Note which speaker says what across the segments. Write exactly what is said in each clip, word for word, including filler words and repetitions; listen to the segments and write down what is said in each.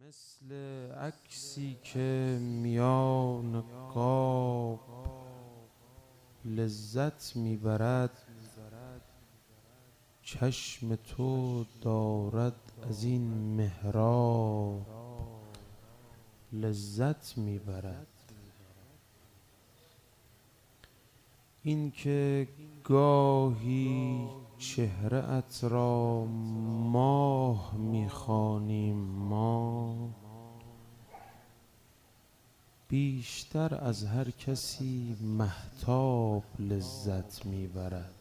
Speaker 1: مثل عکسی که میان قاب لذت میبرد، چشم تو دارد از این محراب لذت میبرد. این که گاهی چهره ات را ماه میخوانیم ما، بیشتر از هر کسی مهتاب لذت میبرد.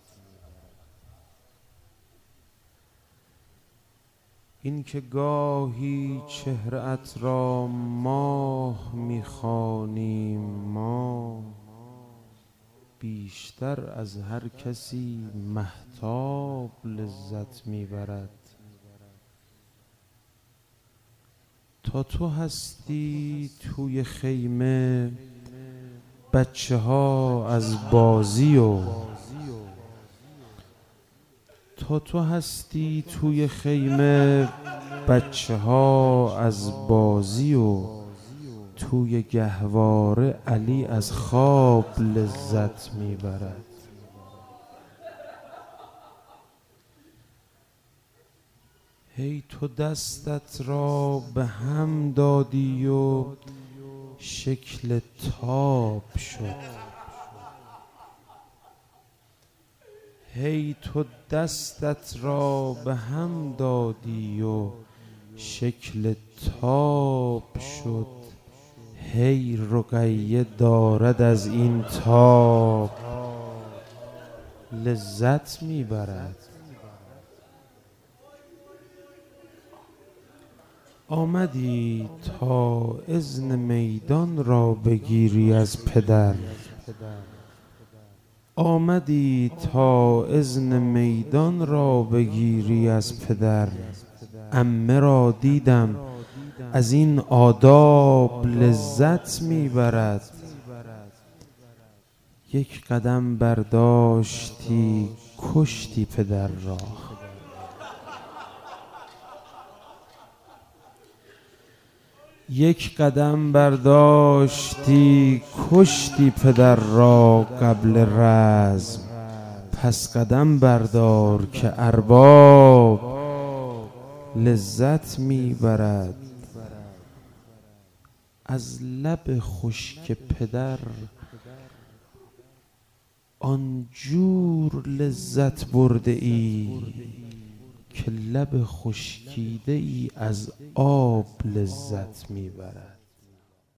Speaker 1: این که گاهی چهره ات را ماه میخوانیم ما، بیشتر از هر کسی مهتاب لذت میبرد. تا تو هستی توی خیمه بچه ها از بازی و تا تو هستی توی خیمه بچه ها از بازی و توی گهواره علی از خواب لذت میبرد. هی تو دستت را به هم دادی و شکل تاب شد. هی تو دستت را به هم دادی و شکل تاب شد. هی رقیه دارد از این تاب لذت میبرد. آمدی تا اذن میدان را بگیری از پدر، آمدی تا اذن میدان را بگیری از پدر. عمه را دیدم از این آداب لذت میبرد. یک قدم برداشتی کشتی پدر را، یک قدم برداشتی کشتی پدر را قبل رزم. پس قدم بردار که ارباب لذت میبرد. از لب خشک پدر آنجور لذت برده ای که لب خشکیده ای از آب لذت میبرد.